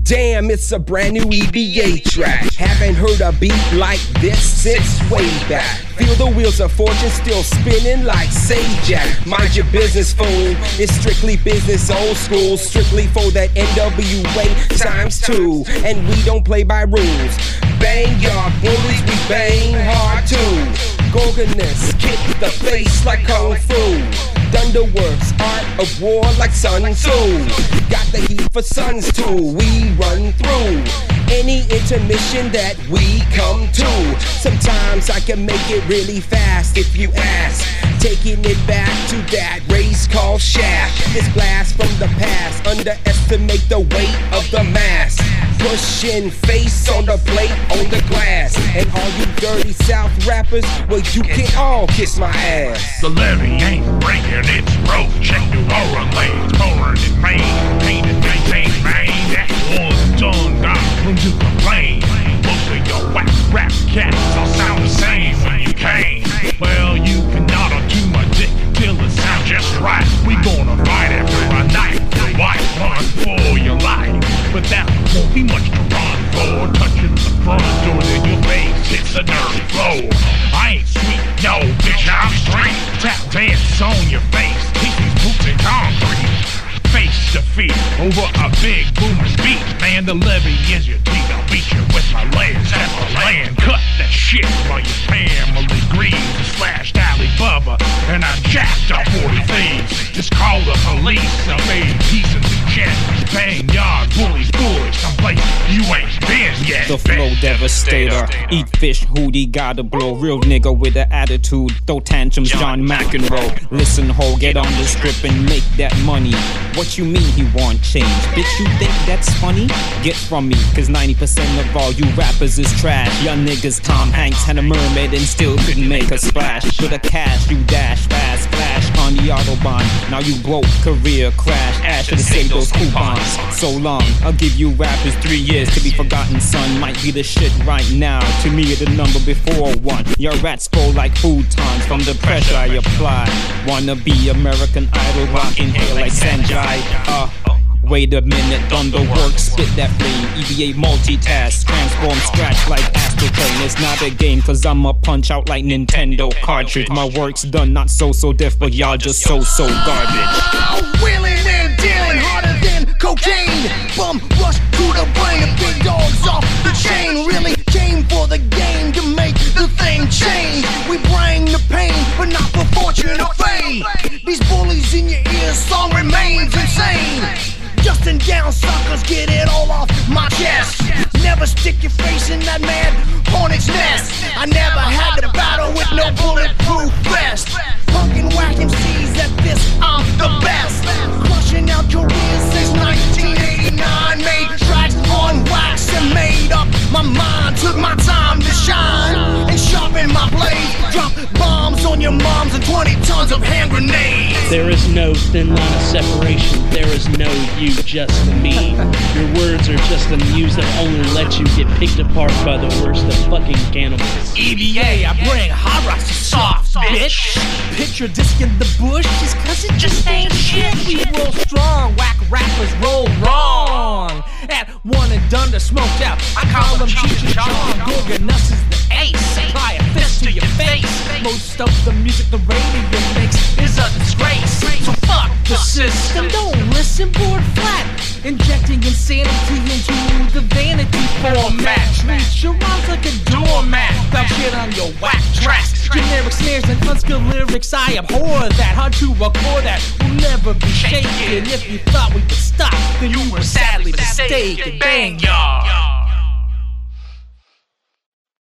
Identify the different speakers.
Speaker 1: Damn, it's a brand new EBA track. Haven't heard a beat like this since way back. Feel the wheels of fortune still spinning like Sajak. Mind your business, fool. It's strictly business, old school. Strictly for that NWA ×2. And we don't play by rules. Bang y'all bullies, we bang hard too. Gorgonus, kick the face like Kung Fu. Thunderworks, art of war like Sun Tzu. Got the heat for sons too. We run through any intermission that we come to. Sometimes I can make it really fast if you ask. Taking it back to that race called Shaft. This blast from the past, underestimate the weight of the mass. Pushing face on the plate, on the glass. And all you dirty South rappers, well you can all kiss my ass.
Speaker 2: The levee ain't breaking, it's broke. Check the aura lanes, pouring in rain. Painted, maintained, man, that one's done. Got room to complain. Most of your whack rap cats all sound the same when you came. Well, you cannot undo my dick till it sounds just right. We gonna fight after a night. The white run for your life, but that won't be much to run for. Touching the front door, then your face hits a dirty floor. I ain't sweet, no bitch, I'm straight. Tap dance on your face, keep these boots in concrete. Face to feet over a big booming beat. Man, the levee is your teeth. I'll beat you with my legs at the land. Cut that shit while your family grieves. I slashed Alibaba and I jacked up 40 thieves. Just call the police. I made pieces of jet. Bang yard, bullies, someplace you ain't been yet.
Speaker 3: The flow devastator. Eat fish, hootie, gotta blow. Real nigga with an attitude. Throw tantrums, John McEnroe. Listen, ho, get on the strip and make that money. What you mean he want change? Bitch, you think that's funny? Get from me, cause 90% of all you rappers is trash. Young niggas, Tom Hanks had a mermaid and still couldn't make a splash. With a cash, you dash fast, flash on the Autobahn. Now you broke, career crash. Ash to save those coupons. So long, I'll give you rappers 3 years to be forgotten, son. Might be the shit right now. To me, the number before one. Your rats go like futons from the pressure I apply. Wanna be American Idol, rocking hair like Sanjay. Wait a minute, Thunderworks, spit that flame. EBA multitask, transform scratch like Astro Train. It's not a game, cause I'ma punch out like Nintendo cartridge. My work's done, not so deaf, but y'all just so garbage.
Speaker 4: Wheeling and dealing harder than cocaine. Bum rush to the brain of big dogs off the chain. Really came for the game to make the thing change. We bring the pain, but not for fortune or fame. These bullies in your ears, song remains insane. Justin down suckers, get it all off my chest. Never stick your face in that mad hornet's nest. I never had to battle with no bulletproof vest. Punkin' whack MCs at this, I'm the best. Crushing out careers since 1989. Made tracks on wax and made up my mind. Took my time to shine and sharpen my blade. Drop bombs on your moms and 20 tons of hand grenades.
Speaker 5: There is no thin line of separation. There is no you, just me. Your words are just a muse that only lets you get picked apart by the worst of fucking cannibals.
Speaker 6: EBA, I bring hot rocks to soft, bitch. Picture disc in the bush, just cause it just ain't shit. We roll strong, whack rappers roll wrong. At one and done, they're smoked out. I call them Cheech and Chong. Gorgonus is the ace. Apply a fist to your face. Most of the music the radio makes is a disgrace. So fuck the system. Don't listen, board flat. Injecting insanity into the vanity format. Treat your rhymes like a doormat. Dump shit on your whack tracks. Generic snares and unskilled lyrics, I abhor that. Hard to record that will never be shaken. If you thought we would stop, then you were sadly mistaken. Bang, y'all.